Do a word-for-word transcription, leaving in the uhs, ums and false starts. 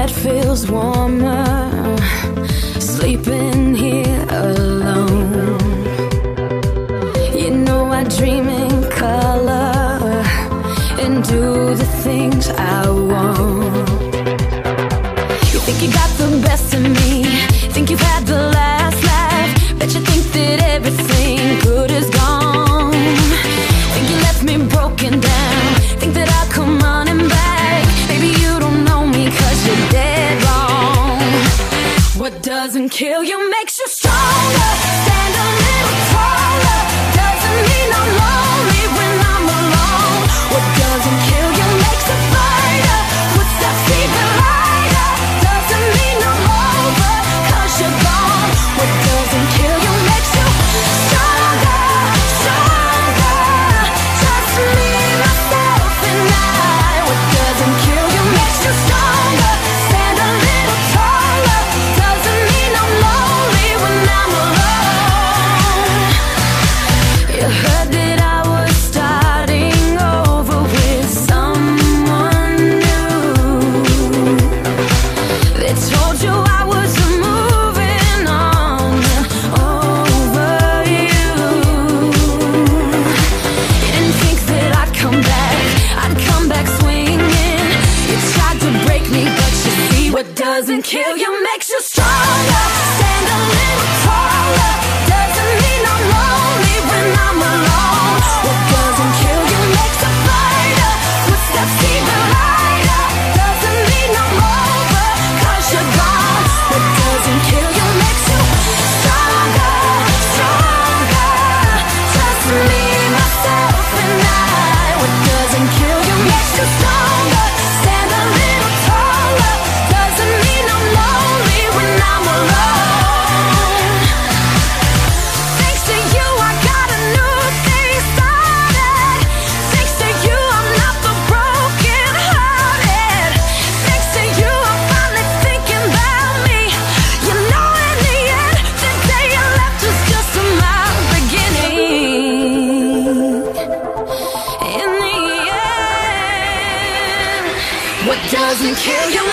bed feels warmer, sleeping here alone. You know I dream in color and do the things I want. You think you got the best of me, think you've had the last laugh, bet you think that everything good is gone. Think you left me broken down, think that I'll come running back. Baby, you don't know me 'cause you're dead wrong. What doesn't kill you makes you stronger. Stand a little taller. Doesn't mean I'm lonely when I'm alone. What doesn't kill you makes a fighter. Footsteps even lighter. Doesn't mean I'm over 'cause you're gone. What doesn't kill you makes you stronger, stronger. Just me, myself, and I. What doesn't kill you makes you stronger. Stand a little taller. Doesn't mean I'm lonely when I'm alone. You heard that I was starting over with someone new. They told you I was moving on over you. You didn't think that I'd come back, I'd come back swinging. You tried to break me, but you see what doesn't kill you makes you stronger. Stand a little taller. Doesn't mean I'm lonely when I'm alone. What doesn't kill you makes a fighter. Footsteps even lighter. Doesn't mean I'm over 'cause you're gone. What doesn't kill you makes you stronger, stronger. Just me, myself, and I. What doesn't kill you makes you stronger. Stand a little taller. Doesn't mean I'm lonely when I'm alone. Thanks to you, I got a new thing started. Thanks to you, I'm not the broken hearted. Thanks to you, I'm finally thinking about me. You know, in the end, the day you left was just my beginning. In the end, what doesn't kill you